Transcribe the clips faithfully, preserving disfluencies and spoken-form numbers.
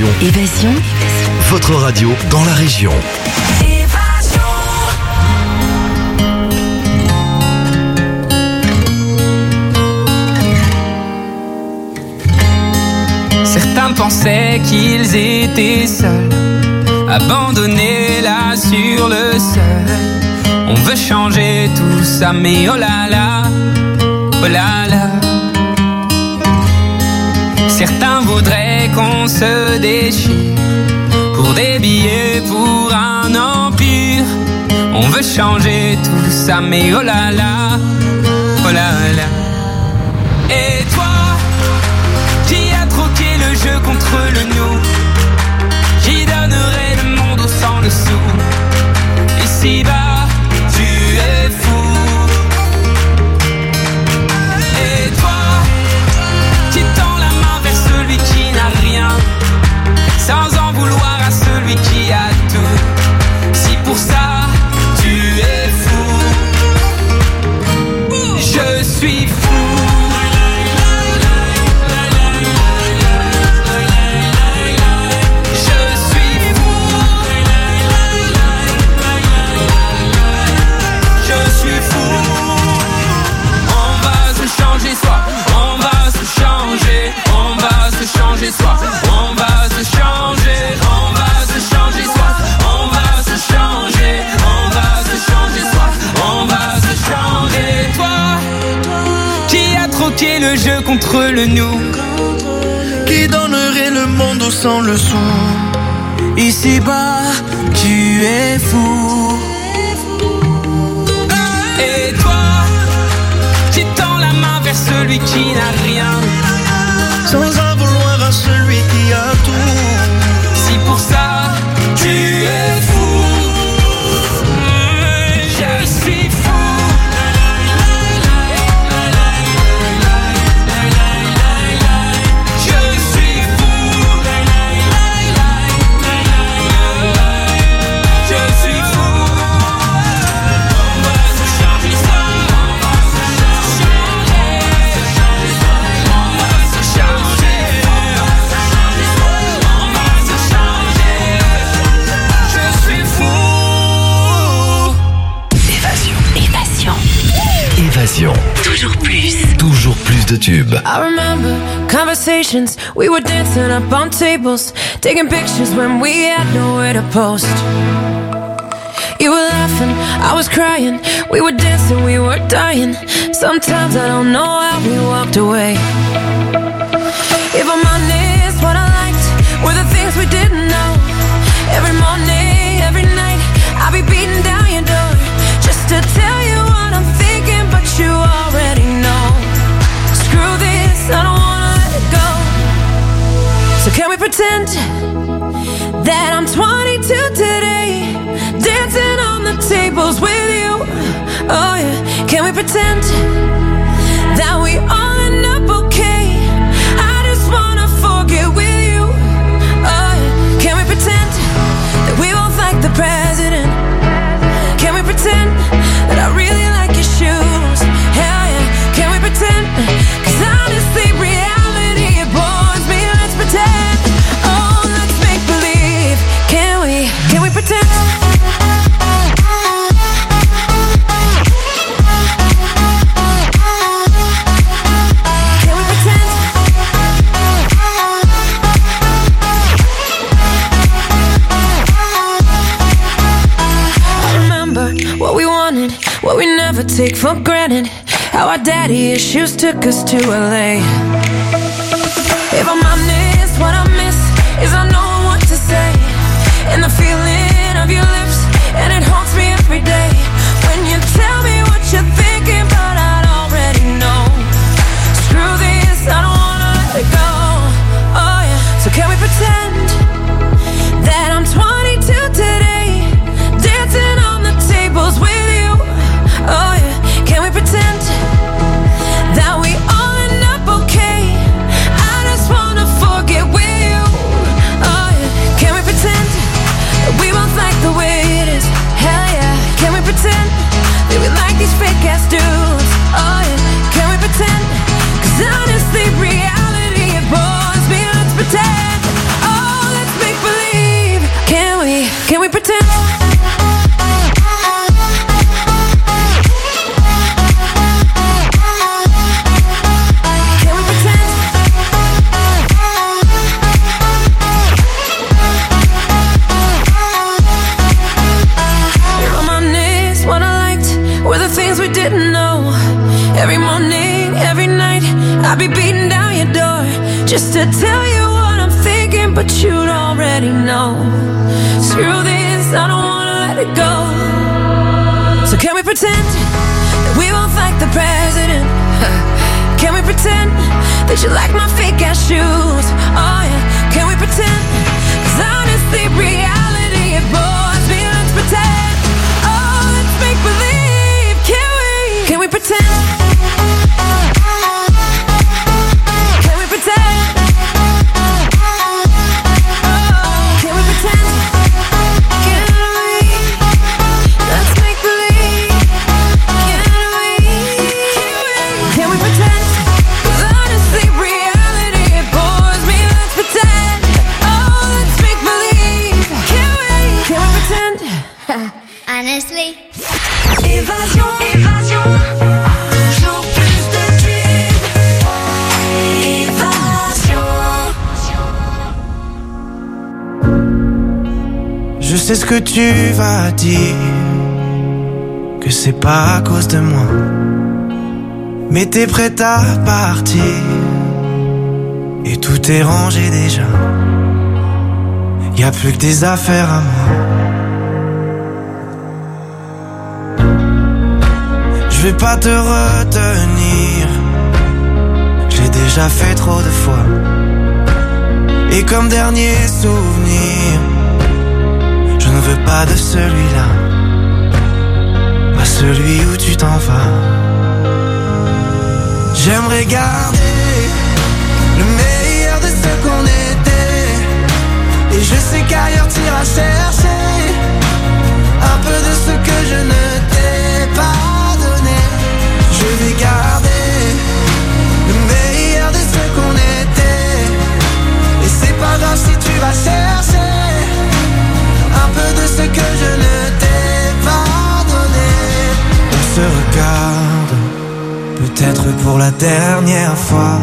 Évasion. Votre radio dans la région. Certains pensaient qu'ils étaient seuls, abandonnés là sur le seuil. On veut changer tout ça, mais oh là là, oh là là. Certains voudraient qu'on se déchire pour des billets, pour un empire. On veut changer tout ça, mais oh là là, oh là là. Et toi, qui a troqué le jeu contre le nous, qui donnerait le monde au sang le sou. Ici-bas, tu es fou. Et toi, qui tend la main vers celui qui n'a rien, sans en vouloir à celui qui a tout. Si pour ça, tu es fou, je suis fou. Changer soi, on va se changer, on va se changer soi, on va se changer, on va se changer soi, on va se changer. Toi, qui a troqué le jeu contre le nous, qui donnerait le monde au sang le son. Ici-bas, tu es fou. Et toi, qui tend la main vers celui qui n'a rien, sans en vouloir à celui qui a tout. Si pour ça, tu es fou, je suis fou. Je suis fou. Je suis fou. On va se changer ça, on va se changer, on va se changer, on va se changer. Je suis fou. Évasion. Évasion. Évasion. Toujours plus. Toujours plus de tubes. I remember conversations, we were dancing up on tables, taking pictures when we had nowhere to post. You were laughing, I was crying, we were dancing, we were dying. Sometimes I don't know how we walked away. If I'm honest, what I liked were the things we didn't know. Every morning, every night, I'll be beating down your door just to tell you what I'm thinking, but you already know. Screw this, I don't wanna let it go. So can we pretend that I'm twenty-two today, dancing on the tables with you? Oh yeah, can we pretend that we all end up okay? I just wanna forget with you. Oh yeah, can we pretend that we both like the president? Can we pretend that I really like your shoes? Hell yeah, can we pretend? Cause honestly, reality, it bores me. Let's pretend. Oh, let's make believe. Can we, can we pretend? Can we pretend? I remember what we wanted, what we never take for granted. How our daddy issues took us to L A. If I'm honest, what I miss is I know what to say, and the feeling of your lips, and it haunts me every day. When you tell me what you're thinking, but I already know. Screw this, I don't wanna let it go. Oh yeah, so can we pretend that I'm twenty-two today, dancing on the tables with you? Oh yeah, can we pretend that we all end up okay? I just wanna forget. Can we pretend? Didn't know. Every morning, every night, I'd be beating down your door just to tell you what I'm thinking, but you'd already know. Screw this, I don't wanna let it go. So can we pretend that we both like the president? Can we pretend that you like my fake ass shoes? Oh yeah, can we pretend? 'Cause honestly, reality, it bores me. Let's pretend. Oh, let's make believe. Can we pretend? Can we pretend? Oh, can we pretend? Can we? Let's make believe. Can we? Can we pretend? 'Cause honestly, reality, it bores me. Let's pretend. Oh, let's make believe. Can we? Can we pretend? Honestly. Évasion, évasion. Toujours plus de tubes. Évasion. Je sais ce que tu vas dire, que c'est pas à cause de moi, mais t'es prête à partir et tout est rangé déjà. Y a plus que des affaires à moi. Je vais pas te retenir, j'ai déjà fait trop de fois. Et comme dernier souvenir, je ne veux pas de celui-là, pas celui où tu t'en vas. J'aimerais garder le meilleur de ce qu'on était, et je sais qu'ailleurs t'iras chercher un peu de ce que je ne t'ai pas. Je vais garder le meilleur de ce qu'on était, et c'est pas grave si tu vas chercher un peu de ce que je ne t'ai pas donné. On se regarde, peut-être pour la dernière fois,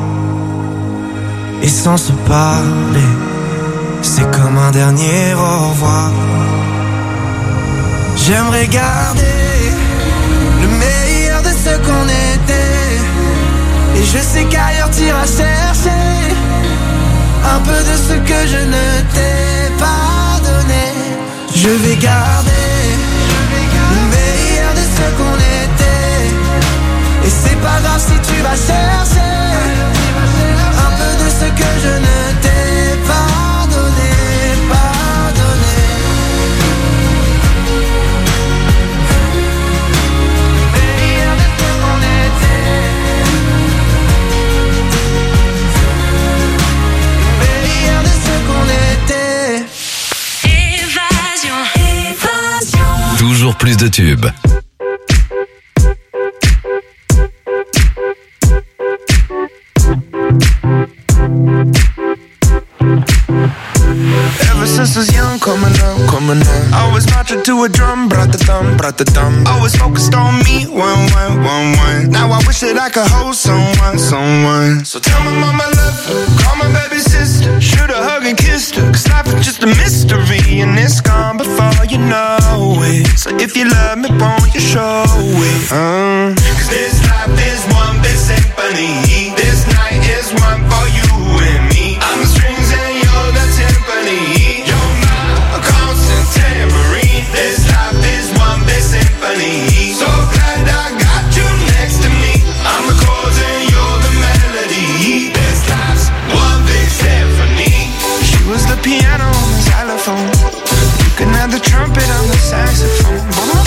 et sans se parler, c'est comme un dernier au revoir. J'aimerais garder le meilleur de ce qu'on était, et je sais qu'ailleurs t'iras chercher un peu de ce que je ne t'ai pas donné. Je vais garder le meilleur de ce qu'on était, et c'est pas grave si tu vas chercher un peu de ce que je ne t'ai pas donné, pas donné. Toujours plus de tubes. Ever since I was young, coming up, coming up, I was marching to a drum, brought the thumb, brought the thumb. Always focused on me, one, one, one, one. Now I wish that I could hold someone, someone. So tell my mama I love her, call my baby sister, shoot a hug and kissed her, 'cause life is just a mystery, and it's gone before you know it. So if you love me, won't you show it? Uh. 'Cause this life is one big symphony, this night is one for you and me. I'm the strings and you're the timpani, you're my constant tambourine. This life is one big symphony, so glad I got you next to me. I'm the chords and you're the melody. This life's one big symphony. She was the piano and the xylophone, you can have the trumpet on the saxophone.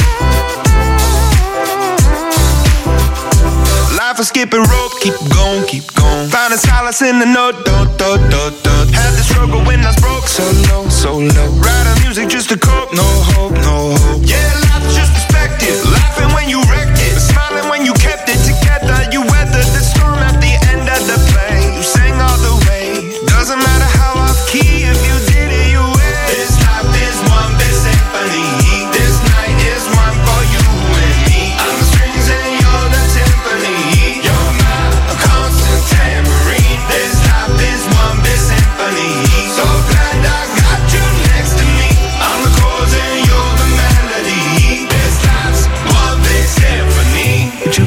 Life is skipping rope, keep going, keep going. Finding solace in the note, do, do, do, do. Had the struggle when I was broke, so low, so low. Writing music just to cope, no hope, no hope. Yeah, life's just perspective. Laughing when you wrecked it, smiling when you kept it together. You weathered the storm at the end of the play. You sang all the way. Doesn't matter how off key, if you did it, you win. This life is one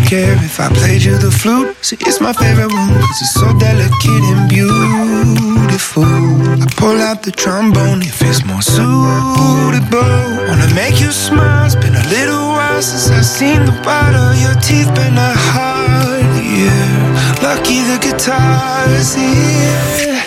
care if I played you the flute. See, it's my favorite one, cause it's so delicate and beautiful. I pull out the trombone if it's more suitable. Wanna make you smile, it's been a little while since I've seen the white of your teeth. Been a hard year, lucky the guitar's here.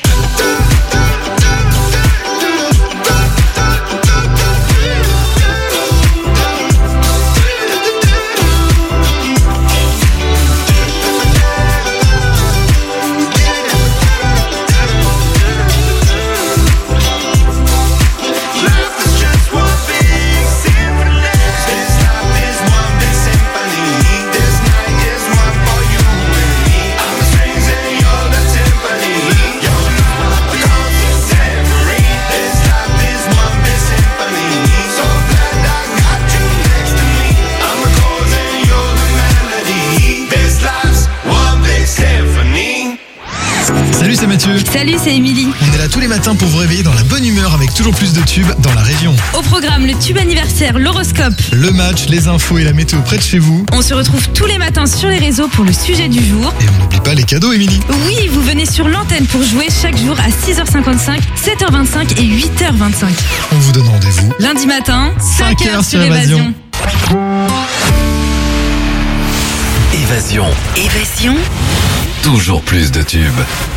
Salut, c'est Émilie. On est là tous les matins pour vous réveiller dans la bonne humeur avec toujours plus de tubes dans la région. Au programme, le tube anniversaire, l'horoscope, le match, les infos et la météo près de chez vous. On se retrouve tous les matins sur les réseaux pour le sujet du jour. Et on n'oublie pas les cadeaux, Émilie. Oui, vous venez sur l'antenne pour jouer chaque jour à six heures cinquante-cinq, sept heures vingt-cinq et huit heures vingt-cinq. On vous donne rendez-vous lundi matin, cinq heures sur Évasion. Évasion. Évasion. Toujours plus de tubes.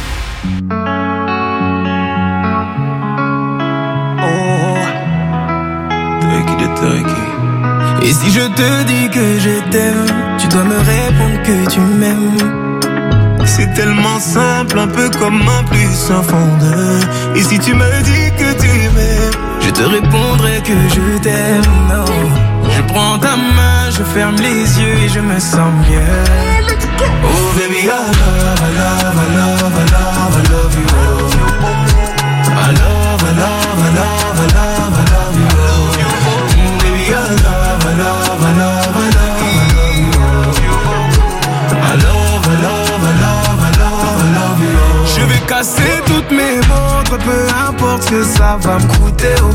Et si je te dis que je t'aime, tu dois me répondre que tu m'aimes. C'est tellement simple, un peu comme un plus un fondeur. Et si tu me dis que tu m'aimes, je te répondrai que je t'aime. Non. Je prends ta main, je ferme les yeux et je me sens mieux. Oh baby, I love, I love, I love, I love, I love you. I love, I love, I love, I love, I love you. Mm, baby, I love, I love, I love, I love, I love you. I love, I love, I love, I love, I love you. Je vais casser toutes mes montres, peu importe ce que ça va me coûter. Oh.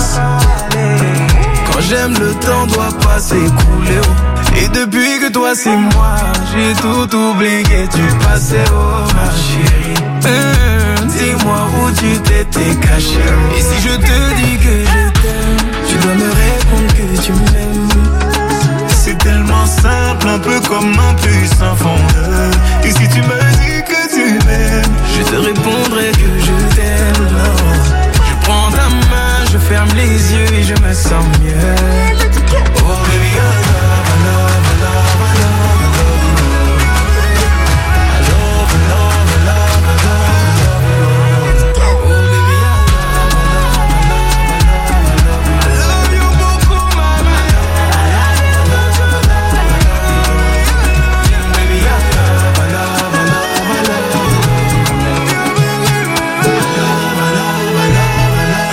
Quand j'aime, le temps doit pas s'écouler. Oh. Et depuis que toi c'est moi, j'ai tout oublié, tu passais, oh ma chérie. Mmh, dis-moi où tu t'étais caché. Et si je te dis que je t'aime, tu dois me répondre que tu m'aimes. C'est tellement simple, un peu comme un puissant fondeur. Et si tu me dis que tu m'aimes, je te répondrai que je t'aime. Non. Je prends ta main, je ferme les yeux et je me sens mieux. Oh baby, I love, I love, I love, I love, I love you. I love, I love, I love, I love, I love you. Oh baby, I love, I love, I love, I love, I love you beaucoup, mama. I love, I love, I love, I love you. Baby, I love, I love, I love, I love you. I love, I love, I love, I love, I love you.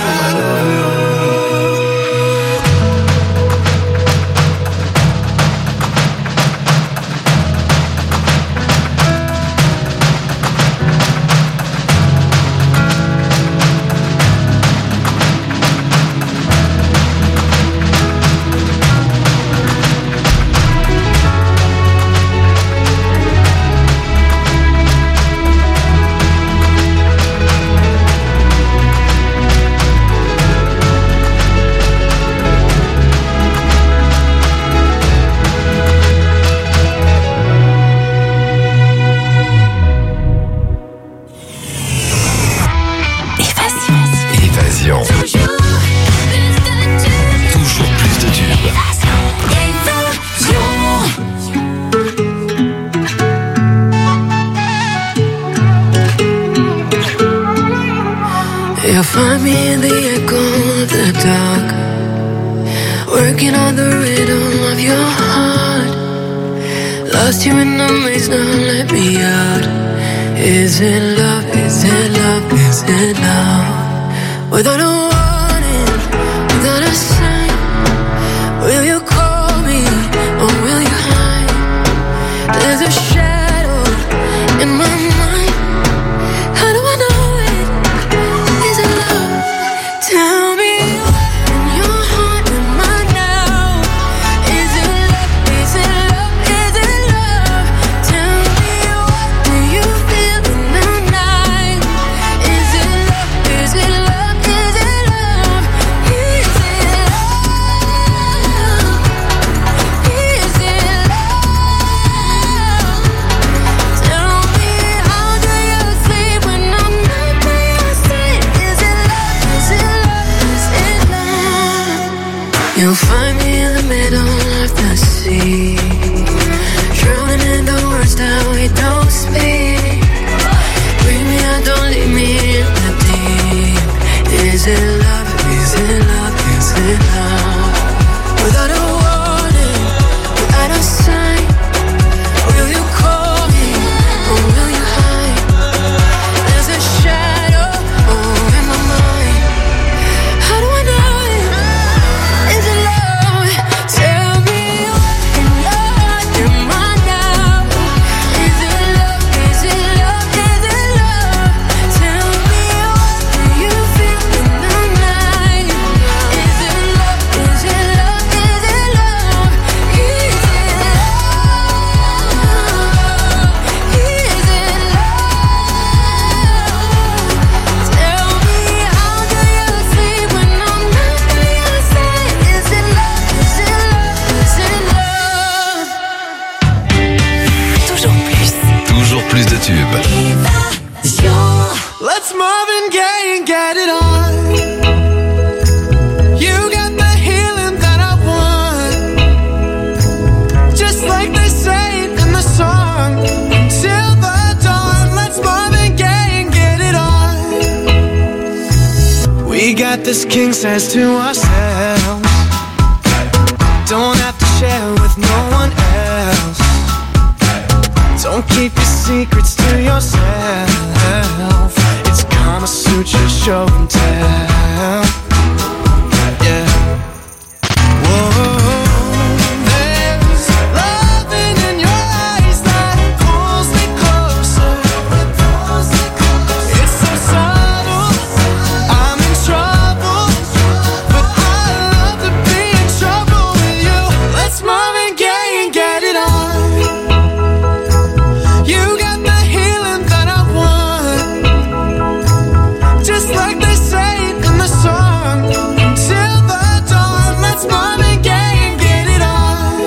Évasion. Toujours plus de tubes. You'll find me in the echo of the dark, working on the rhythm of your heart. Lost you in the maze, now let me out. Is it love, is it love, is it love? Without a warning, without a sign, will you call me or will you hide? There's a shadow in my mind. How do I know it? Is it love? Tell me in your heart and mine now. Is it love? Is it love? Is it You'll find me in the middle of the sea, drowning in the words that we don't speak. Bring me out, don't leave me in the deep. Is it love, is it love, is it love? Without a warning, without a sign, will you call me or will you hide? There's a shadow over my mind. How do I know it? Is it love? Tell me what in love am I now? Is it love? Is it love? Is it love? Tell me what do you feel in the night? Is it love? Is it love? Is it love? Is it love? Is it love? Tell me how do you sleep when I'm not by your side? Is it love? Is it love? Is it love? Toujours plus. Toujours plus de tubes. Let's Marvin Gaye and get it on. You got the healing that I want, just like they say in the song. Till the dawn, let's Marvin Gaye and get it on. We got this king size to ourselves, don't have to share with no one else. Don't keep your secrets to yourself. It's Kama Sutra show and tell. Yeah. Whoa. There's loving in your eyes that pulls me closer. It's so subtle, I'm in trouble, but I love to be in trouble with you. Let's Marvin Gaye and get it on. You got the healing that I want, just like they say in the song. Till the dawn, let's Marvin Gaye and get it on.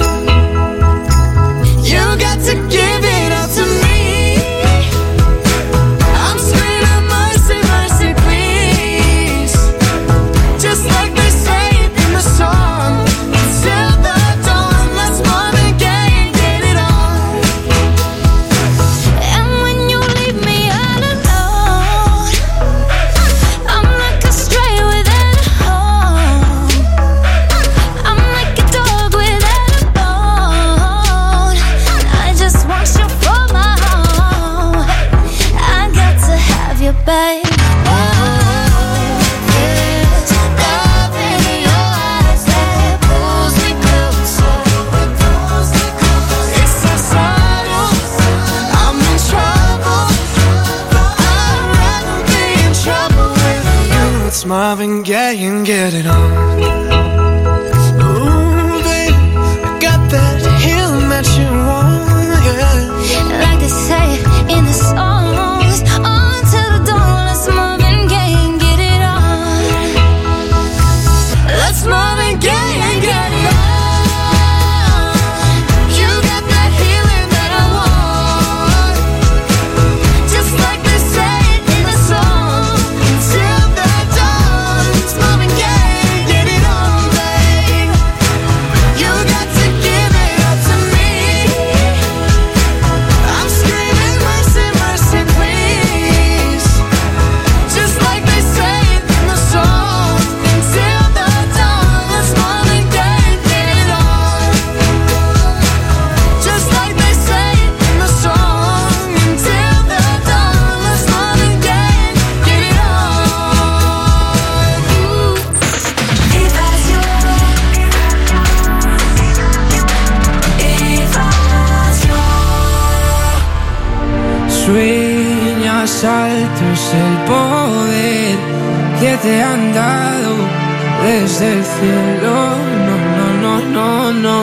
You got to give it up to me. I'm screaming mercy, mercy, please, just like they say in the song. Till the dawn, let's Marvin Gaye and get it on. And when you leave me all alone, I'm like a stray without a home. I'm like a dog without a bone. I just want you for my home. I got to have you, babe. Oh, there's love in your eyes that pulls me closer. It's so subtle, I'm in trouble, but I'd rather be in trouble with you. It's Marvin Gaye and get it on. Ooh, babe, I got that healing that you want, yeah. Like they say in the songs, on till the dawn, let's Marvin Gaye and get it on. Let's Marvin Gaye and get it on. You got that healing that I want, just like they say in the song. Till the dawn, it's Marvin Gaye and get it on, babe. You got to give it up to me. I'm screaming mercy, mercy, please, just like they say in the song. Until the dawn, let's Marvin Gaye and get it on, just like they say in the song. Until the dawn, let's Marvin Gaye and get it on. Sueñas altos el poder que te han dado desde el cielo. No, no, no, no, no.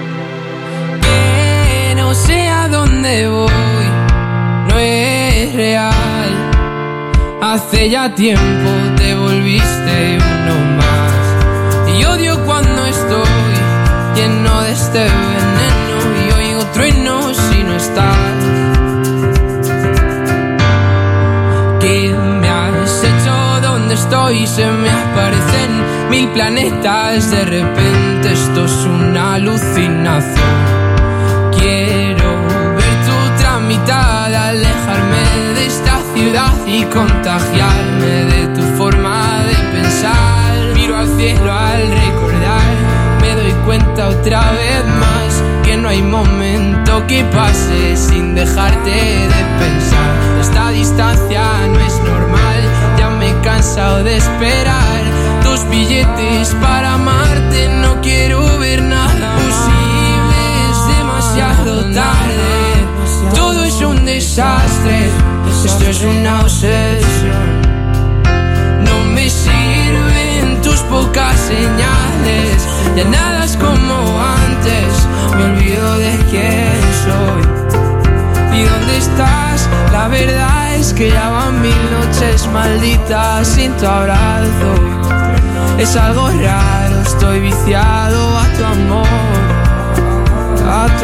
Que no sé a dónde voy, no es real. Hace ya tiempo te volviste uno más. Y odio cuando estoy lleno de este veneno y oigo truenos si no estás. ¿Qué me has hecho? ¿Dónde estoy? y se me aparecen mil planetas. De repente esto es una alucinación. Quiero ver tu otra mitad, alejarme de esta ciudad y contagiarme de tu forma de pensar. Miro al cielo al recordar, me doy cuenta otra vez más que no hay momento que pase sin dejarte de pensar. Esta distancia no es normal, ya me he cansado de esperar tus billetes para amarte. No quiero ver nada posible, es demasiado tarde. Todo es un desastre, esto es una obsesión. No me sirven tus pocas señales, ya nada es como antes. Me olvido de quién soy y dónde estás. La verdad es que ya van mil noches malditas sin tu abrazo. Es algo raro, estoy viciado a tu amor, a tu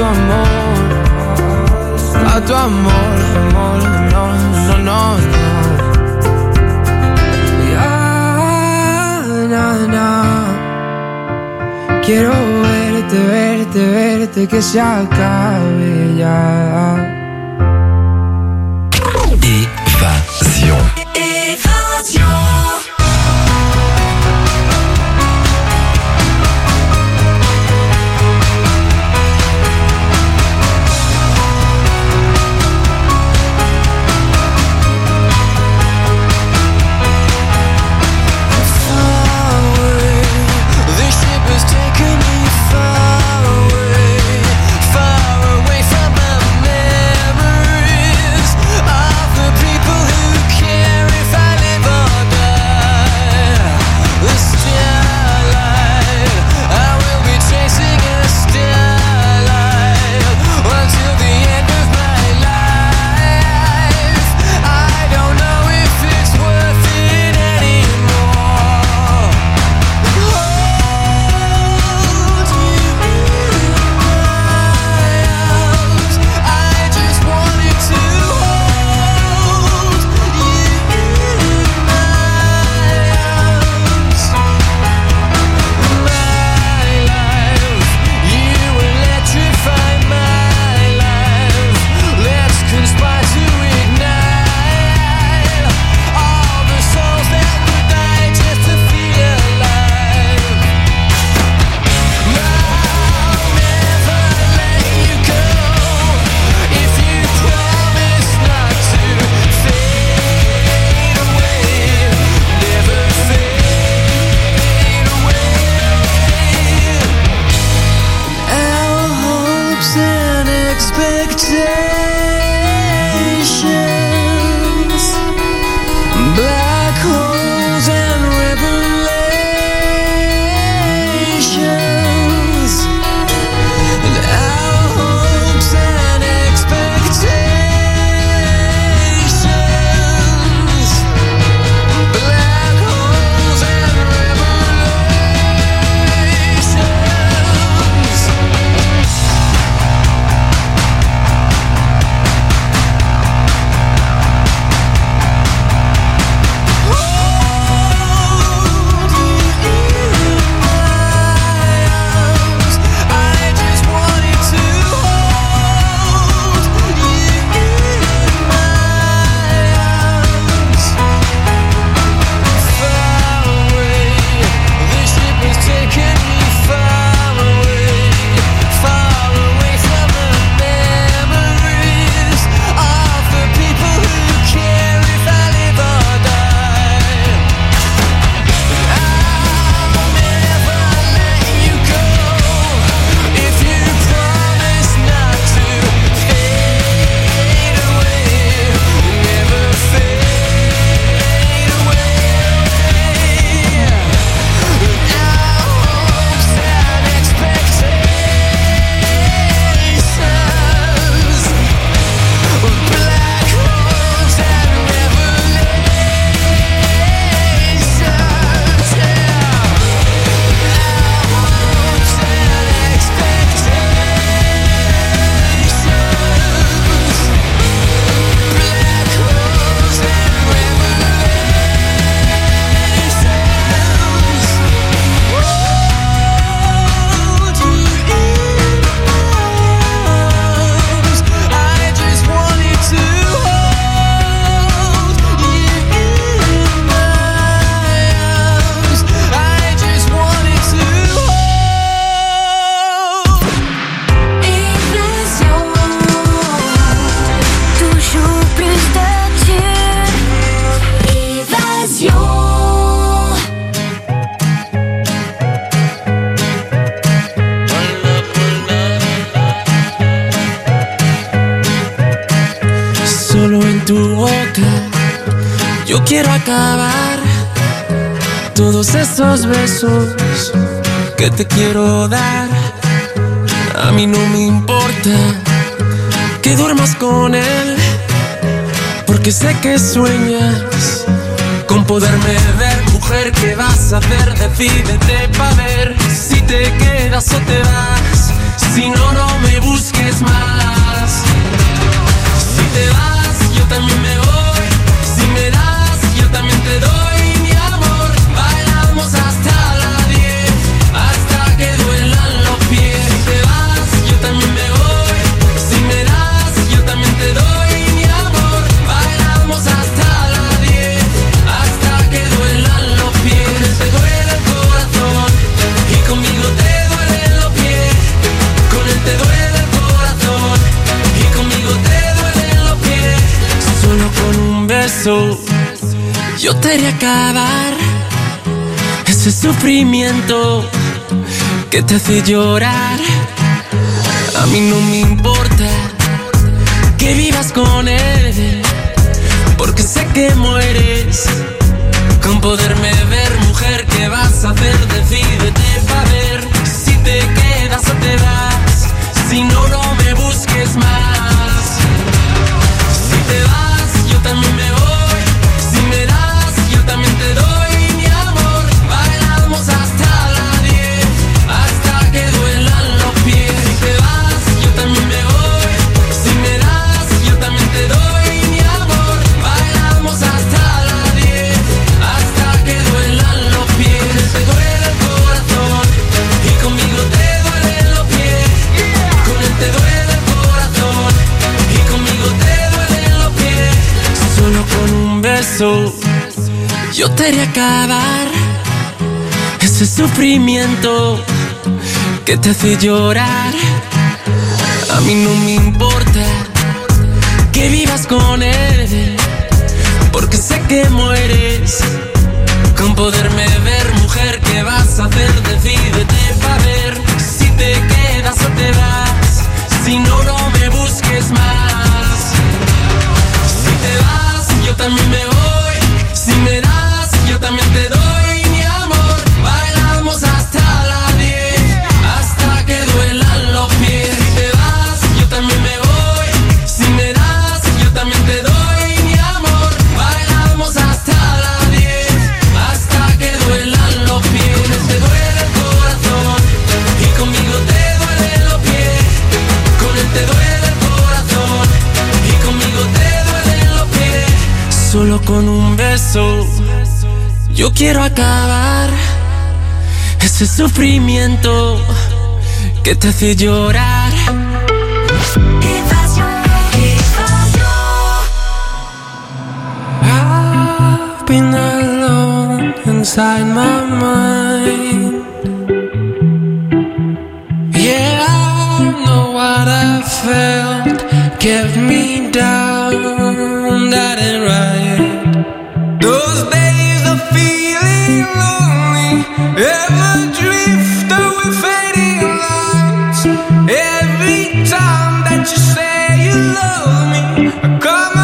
amor, a tu amor, amor, no, no, no, no. Na, na. Quiero verte, verte, verte, que se acabe ya. Évasion. Évasion. Taking me far away, far away from my man. Yo quiero acabar todos esos besos que te quiero dar. A mí no me importa que duermas con él, porque sé que sueñas con poderme ver. Mujer, ¿qué vas a hacer? Decídete pa' ver si te quedas o te vas. Si no, no me busques más. Si te vas, yo también me voy. Si me das, yo también te doy mi amor. Bailamos hasta las diez, hasta que duelan los pies. Si te vas, yo también me voy. Si me das, yo también te doy mi amor. Bailamos hasta las diez, hasta que duelan los pies. Con él te duele el corazón y conmigo te duelen los pies. Con él te duele el corazón y conmigo te duelen los pies. Solo con un beso yo te haré acabar ese sufrimiento que te hace llorar. A mí no me importa que vivas con él, porque sé que mueres con poderme ver. Mujer, ¿qué vas a hacer? Decídete pa' ver si te quedas o te vas. Si no, no me busques más. Si te vas, yo también me voy. Si me das, yo también te doy mi amor. Bailamos hasta las diez, hasta que duelan los pies. Si te vas, yo también me voy. Si me das, yo también te doy mi amor. Bailamos hasta las diez, hasta que duelan los pies. Con él te duele el corazón y conmigo te duelen los pies. Con él te duele el corazón y conmigo te duelen los pies. Solo con un beso yo te haré acabar ese sufrimiento que te hace llorar. A mí no me importa que vivas con él, porque sé que mueres con poderme ver. Mujer, ¿qué vas a hacer? Decídete pa' ver si te quedas o te vas. Si no, no me busques más. Si te vas, yo también me voy. Si me das, yo también te doy mi amor. Bailamos hasta las diez, hasta que duelan los pies. Si te vas, yo también me voy. Si me das, yo también te doy mi amor. Bailamos hasta las diez, hasta que duelan los pies. Con él te duele el corazón y conmigo te duelen los pies. Con él te duele el corazón y conmigo te duelen los pies. Solo con un beso yo quiero acabar ese sufrimiento que te hace llorar. I've been alone inside my mind. Yeah, I know what I felt kept me down. That ain't right. Those days of feeling lonely, ever drift away fading lights. Every time that you say you love me, I come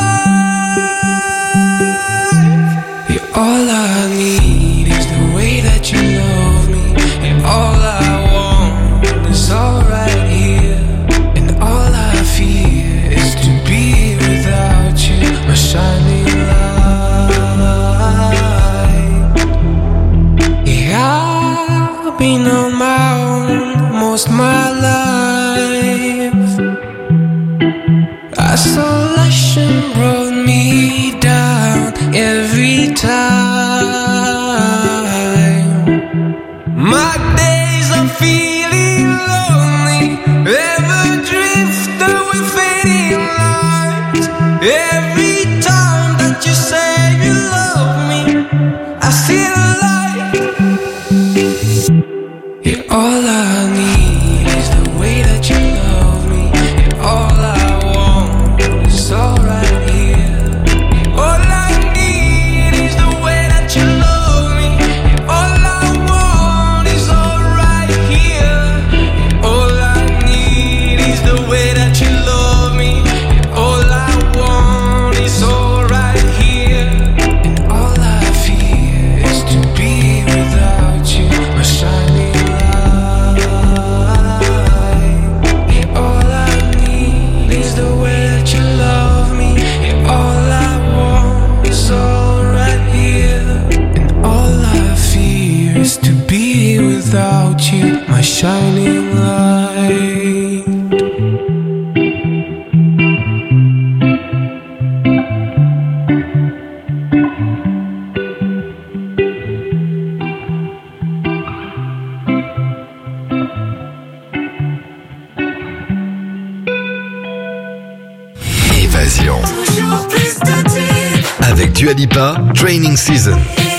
alive. Yeah, all I need is the way that you love me, and all I want is all right here, and all I fear is to be without you, my shining light. Yeah, I've been on my own most my life. Isolation brought me down every time. My days of feeling lonely ever drift away fading lights. Every time that you say you love me, I see the light. Yeah, all I need is the way that you love me, and all I want is all right here. All I need is the way that you love me, and all I want is all right here. All I need is the way that you love me, and all I want is all right here. Dua Lipa, Training Season.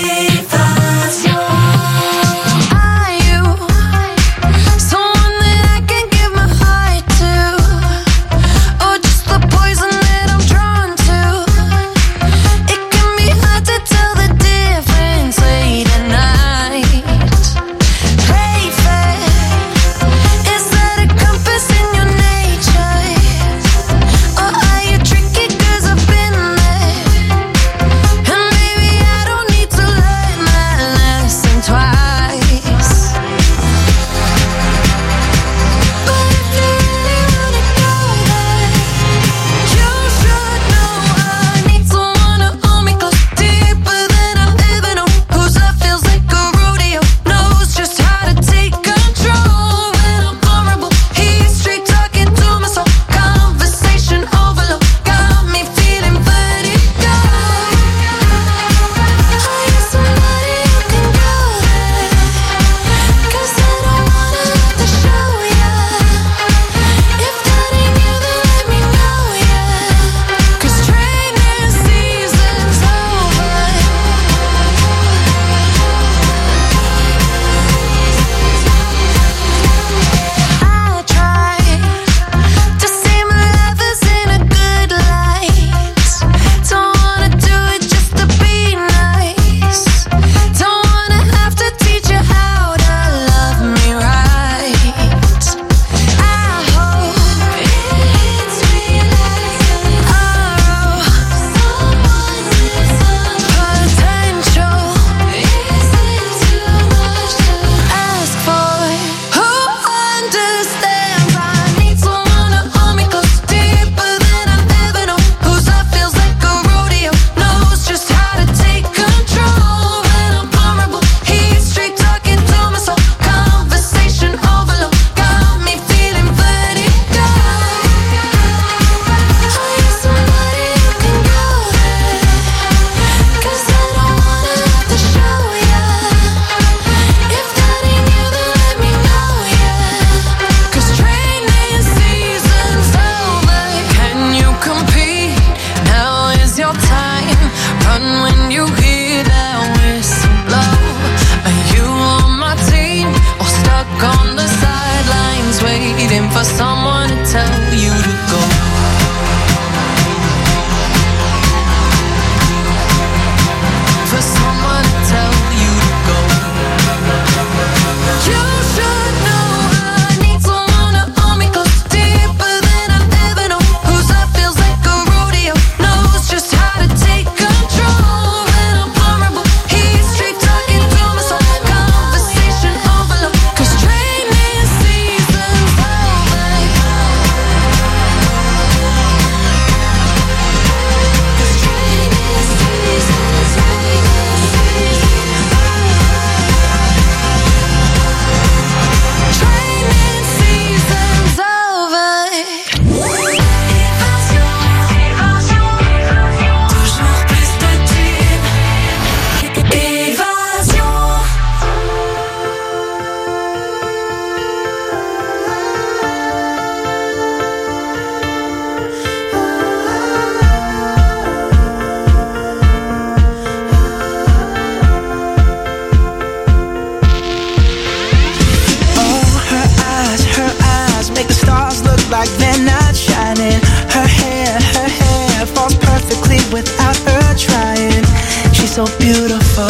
So beautiful,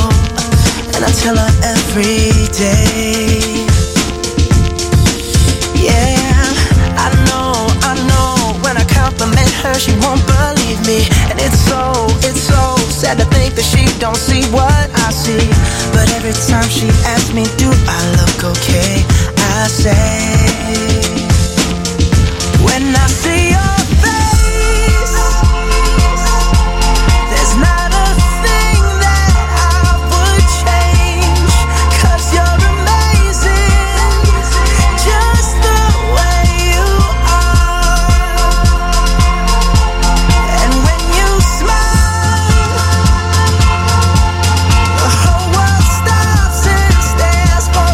and I tell her every day. Yeah, I know, I know. When I compliment her, she won't believe me, and it's so, it's so sad to think that she don't see what I see. But every time she asks me, do I look okay? I say, when I see your face, there's not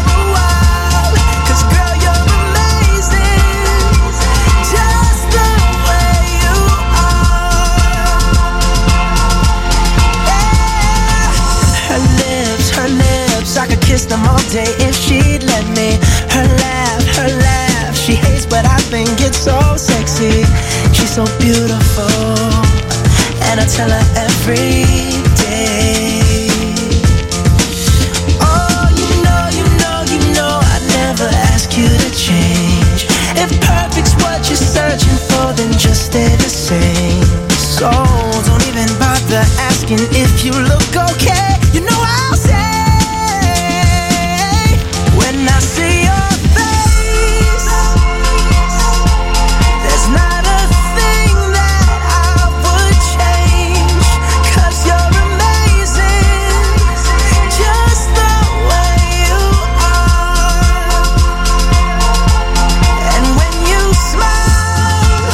the them all day if she'd let me. Her laugh, her laugh, she hates but I think it's so sexy. She's so beautiful, and I tell her every day. Oh, you know, you know, you know I'd never ask you to change. If perfect's what you're searching for, then just stay the same. So don't even bother asking if you look okay. You know I'll say, when I see your face, there's not a thing that I would change. 'Cause you're amazing, just the way you are. And when you smile,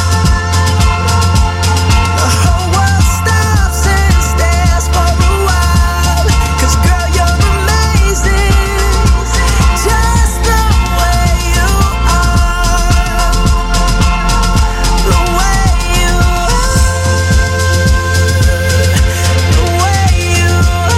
the whole world stops and stares for a while. 'Cause girl, you're amazing, just the way you are. The way you are. The way you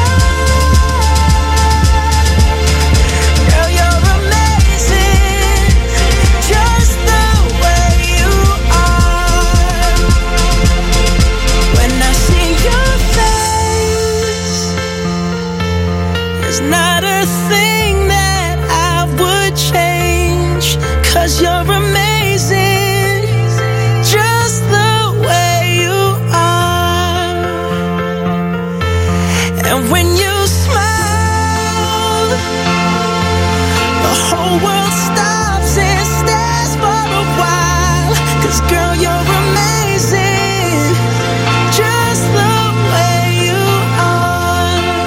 are. Girl, you're amazing, just the way you are. When I see your face, there's not a thing that I would change. 'Cause you're amazing, just the way you are. And when you smile, the whole world stops and stares for a while. 'Cause girl, you're amazing, just the way you are.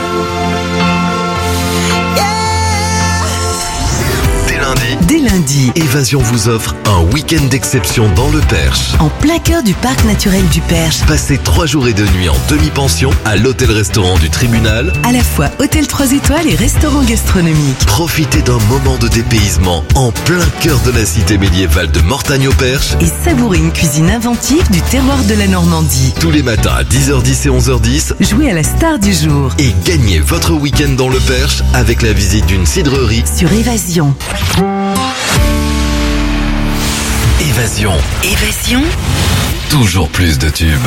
Yeah. Dès lundi, Dès lundi, Évasion vous offre un week-end d'exception dans le Perche. en plein cœur du parc naturel du Perche, Passez trois jours et deux nuits en demi-pension à l'hôtel-restaurant du Tribunal. à la fois hôtel trois étoiles et restaurant gastronomique. Profitez d'un moment de dépaysement en plein cœur de la cité médiévale de Mortagne au Perche. Et savourez une cuisine inventive du terroir de la Normandie. Tous les matins à dix heures dix et onze heures dix. Jouez à la star du jour Et gagnez votre week-end dans le Perche avec la visite d'une cidrerie. sur Évasion. Évasion, Évasion, toujours plus de tubes.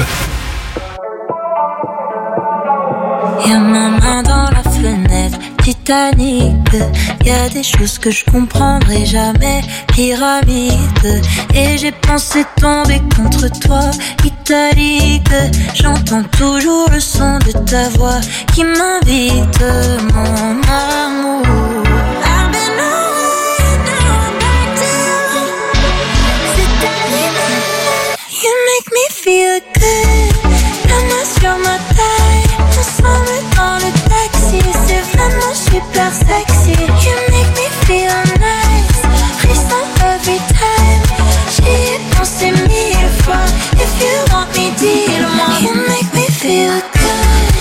Y'a ma main dans la fenêtre, Titanic. Y'a des choses que je comprendrai jamais, pyramide. Et j'ai pensé tomber contre toi, italique. J'entends toujours le son de ta voix qui m'invite, mon amour. I've been away, now I'm back to you. C'est animal, you make me feel good. La main sur ma taille, ensemble dans le taxi, c'est vraiment super sexy. You make me feel nice, frisson every time. J'y ai pensé mille fois, if you want me, dis-le-moi. You make me feel good.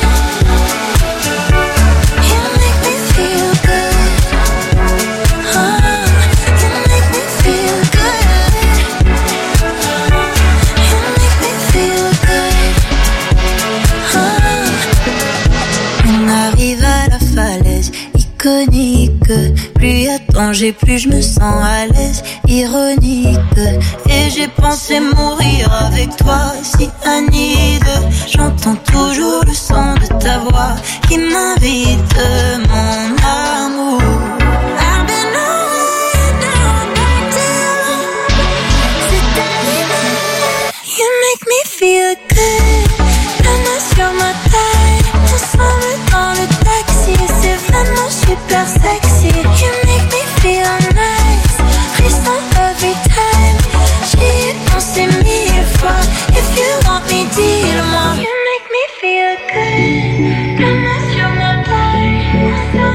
You make me feel good. Oh, you make me feel good. You make me feel good. On arrive à la falaise iconique. Plus y a danger, plus je me sens à l'aise, ironique. Et j'ai pensé mourir avec toi, si Anide. J'entends toujours le son de ta voix qui m'invite, mon amour. I've been away, now I'm back to you. C'est animal, you make me feel good. La main sur ma taille, ensemble dans le taxi, c'est vraiment super sexy. You make me feel nice, frisson every time. J'y ai pensé mille fois, if you want me, dis-le-moi. You make me feel good. La main sur ma taille, ensemble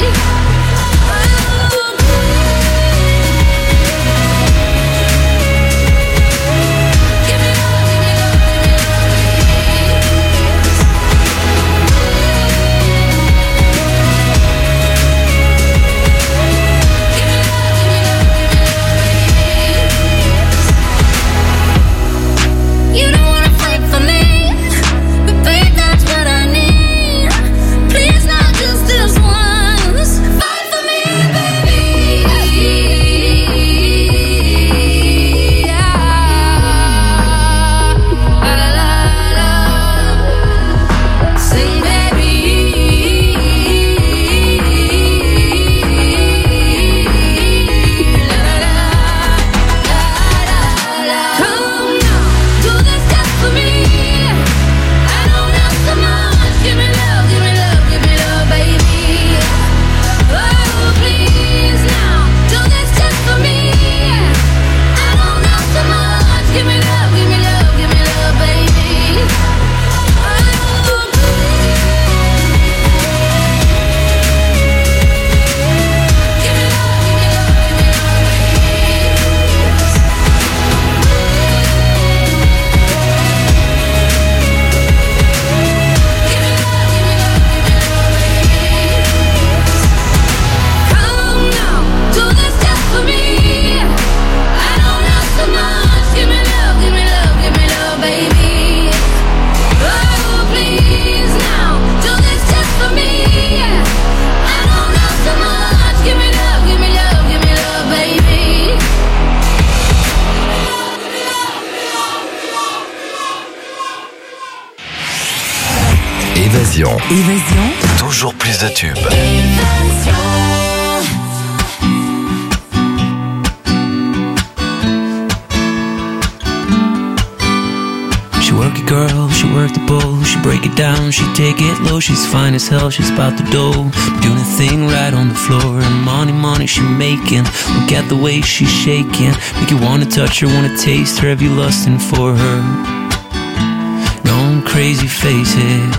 Évasion. Évasion. Toujours plus de tubes. She work it, girl, she work the bowl. She break it down, she take it low. She's fine as hell, she's about the dough. Doing a thing right on the floor. And money, money she making. Look at the way she's shaking. Make you wanna touch her, wanna taste her. Have you lusting for her? Going crazy, face it.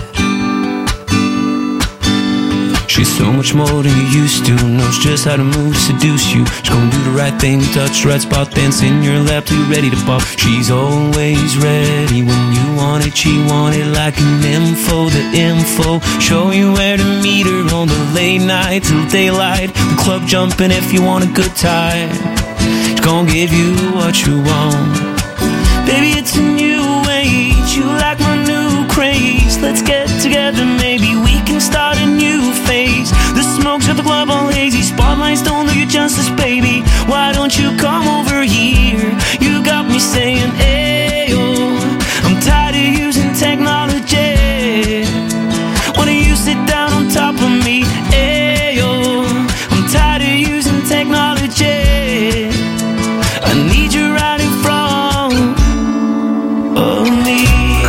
She's so much more than you used to. Knows just how to move, seduce you. She's gonna do the right thing, touch the right spot, dance in your lap till you're ready to pop. She's always ready when you want it. She want it like an info, the info. Show you where to meet her on the late night till daylight. The club jumping if you want a good time. She's gonna give you what you want. Baby, it's a new age. You like my new craze. Let's get together, maybe we can start a new phase. The smokes at the club all hazy. Spotlights don't do you justice, baby. Why don't you come over here? You got me saying, ayo. I'm tired of using technology. Why don't you sit down on top of me? Ayo. I'm tired of using technology. I need you right in front of me.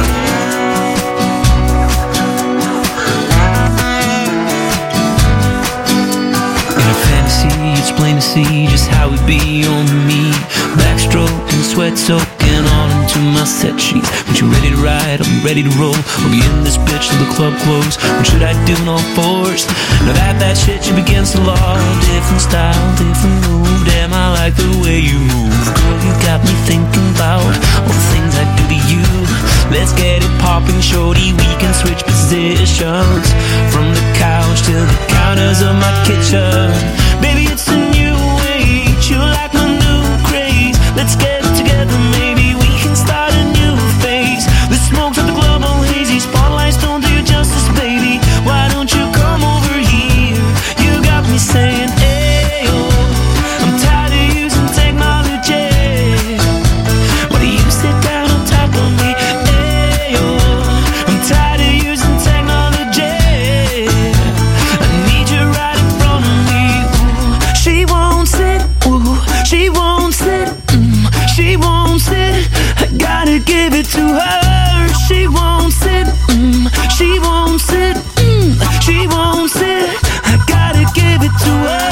It's plain to see just how it be on me. Backstroke and sweat soaking all into my set sheets. When you're ready to ride, I'll be ready to roll. I'll be in this bitch till the club close. What should I do in all fours? Now that that shit should be against the law. Different style, different move. Damn, I like the way you move. Girl, you got me thinking about all the things I do to you. Let's get it popping, shorty. We can switch positions from the couch to the counters of my kitchen. Baby, it's a new age. You like my new craze. Let's get together, maybe we can start a new phase. The smoke's at the club all hazy. Spotlights don't do you justice, baby. Why don't you come over here? You got me saying, ayo. I'm tired of using technology. Why do you sit down on top of me? Ayo. I'm tired of using technology. I need you right in front of me. She won't sit, ooh, she won't sit, mm, she won't sit. I gotta give it to her. She won't sit, mm, she won't sit, mm, she won't sit. I gotta give it to her.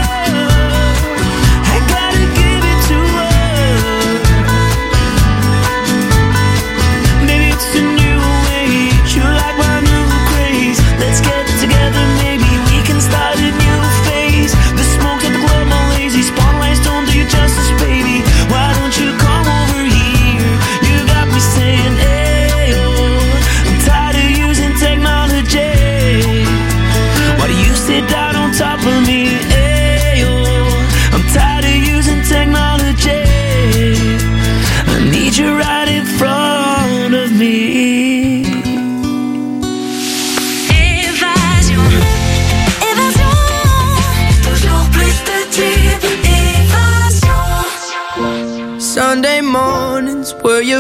I gotta give it to her. Maybe it's a new age. You like my new craze. Let's get together, maybe we can start a new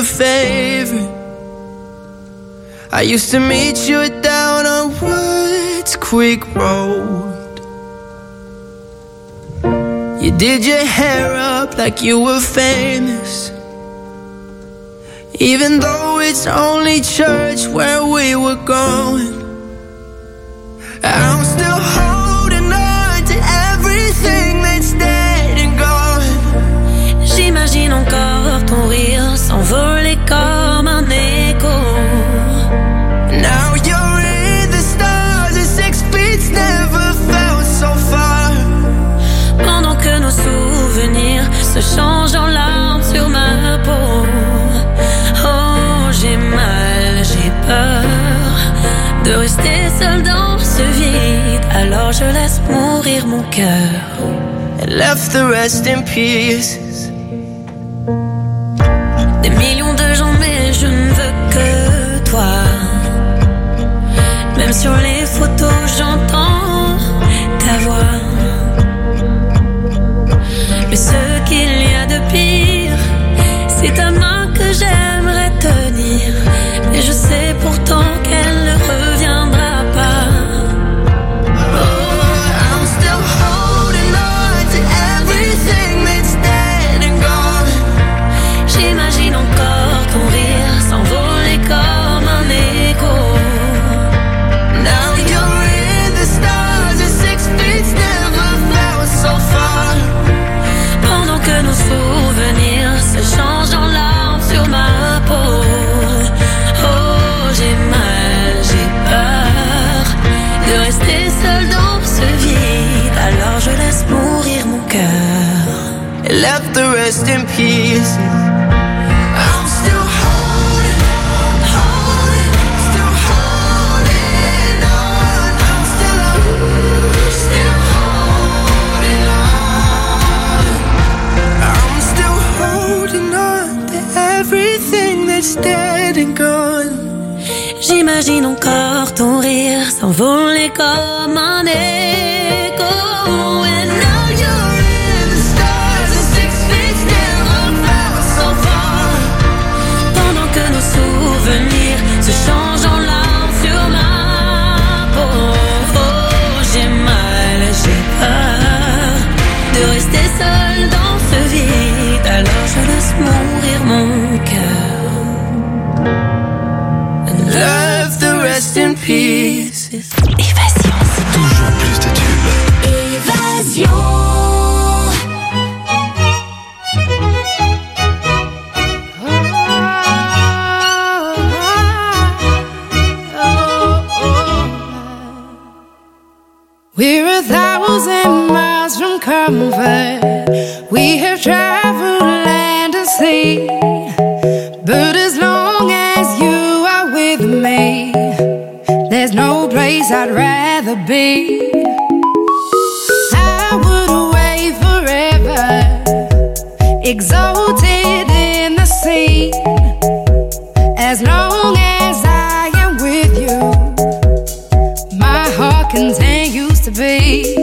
a favorite. I used to meet you down on Woods Creek Road. You did your hair up like you were famous, even though it's only church where we were going. I'm still holding on to everything that's dead and gone. J'imagine encore ton rire s'envoler comme un écho. Now you're in the stars and six feet never felt so far. Pendant que nos souvenirs se changent en larmes sur ma peau. Oh, j'ai mal, j'ai peur de rester seul dans ce vide. Alors je laisse mourir mon cœur. And left the rest in pieces. Des millions de gens mais je ne veux que toi. Même sur les photos j'entends ta voix. Mais ce qu'il y a de pire, c'est ta main que j'aimerais tenir. Mais je sais pourtant qu'elle ne reviendra pas. Oh, I'm still holding on to everything that's dead and gone. J'imagine encore ton rire s'envoler comme un écho. Now you're in the stars and six feet never felt so far. Pendant que nos souvenirs se changent en larmes sur ma peau. Oh, j'ai mal, j'ai peur de rester seul dans ce vide. Alors je laisse mourir mon cœur. And left the rest in pieces. I'm still holding on, holding, still holding on. I'm still, still holding on. I'm still holding on to everything that's dead and gone. J'imagine encore ton rire s'envoler comme un écho. And now you're in the stars and six feet never felt so far. Pendant que nos souvenirs se changent en larmes sur ma peau. Oh, j'ai mal, j'ai peur de rester seul dans ce vide. Alors je laisse mourir mon cœur. And Left the rest in pieces. Évasion. Toujours plus de tubes. Évasion. We're a thousand miles from comfort. We have traveled land and sea. But as long as you are with me, there's no place I'd rather be. I would away forever, exalted in the sea. As long as I am with you, my heart continues to beat.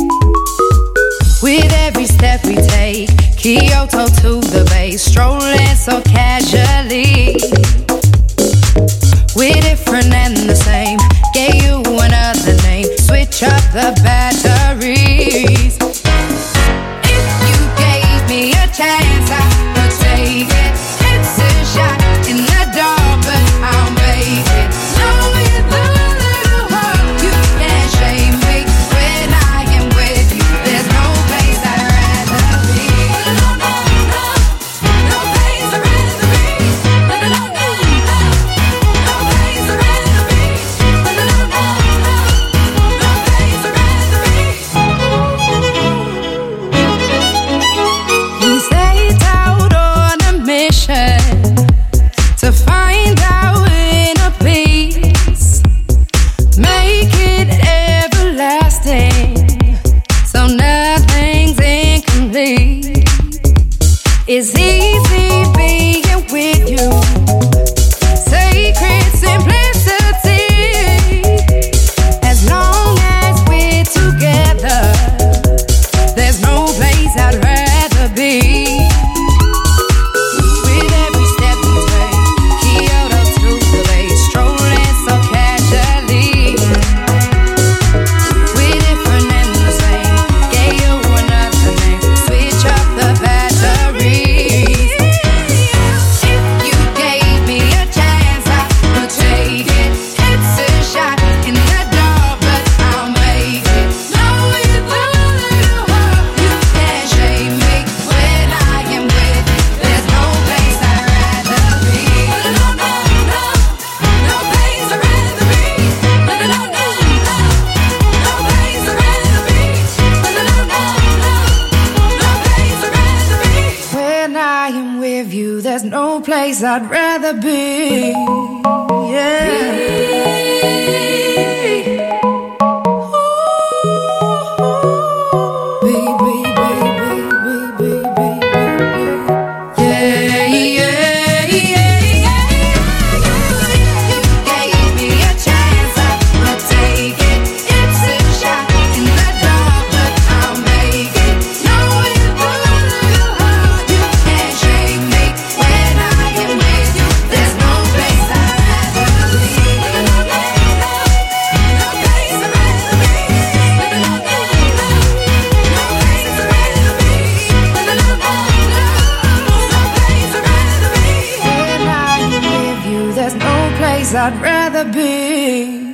With every step we take, Kyoto to the bay, strolling so casually. We're different and the same, gave you another name, switch up the batteries. If you gave me a chance, I would take it. It's a shot in the dark, but I'll make it. Know you the little heart, you can't shame me. When I am with you, there's no place I'd rather be. No, no, no, no place I'd rather be. No, no, no, no, no place I'd rather be. No, no, no, no, no place I'd rather be. place I'd rather be. Yeah. I'd rather be.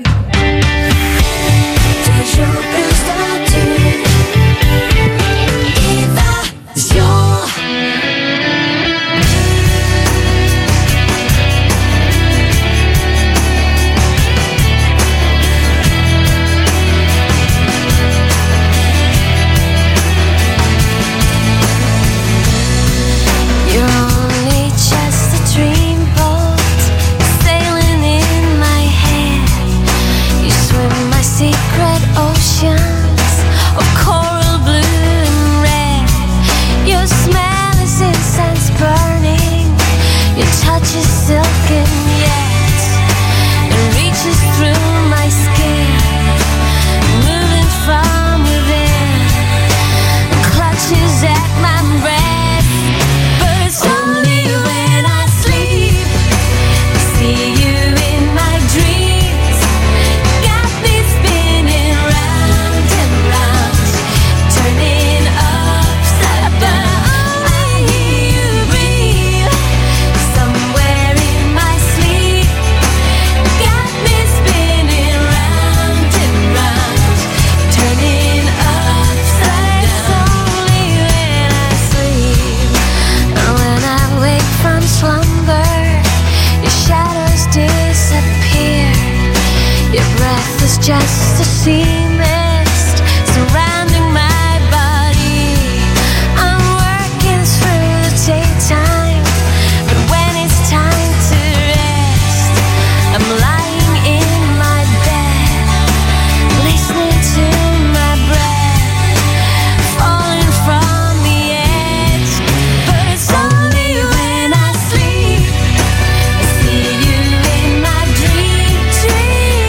Just a sea mist surrounding my body. I'm working through the daytime, but when it's time to rest, I'm lying in my bed, listening to my breath, falling from the edge. But it's only when I sleep I see you in my dream, dream.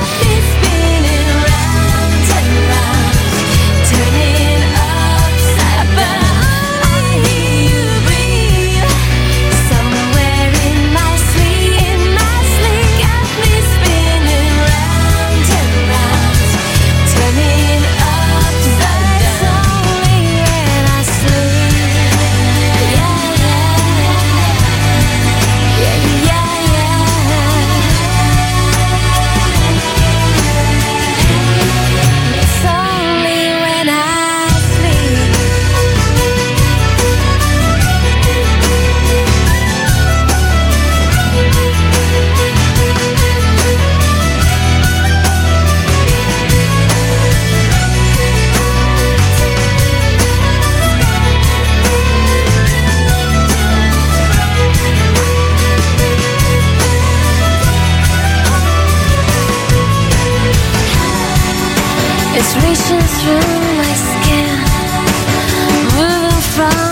Spinning round and round, turning upside down. I hear you breathe somewhere in my sleep, in my sleep. Got me spinning round and round, turning upside down. Only when I sleep. Yeah, yeah, yeah, yeah, It's only when I sleep. It's reaching through my skin, moving from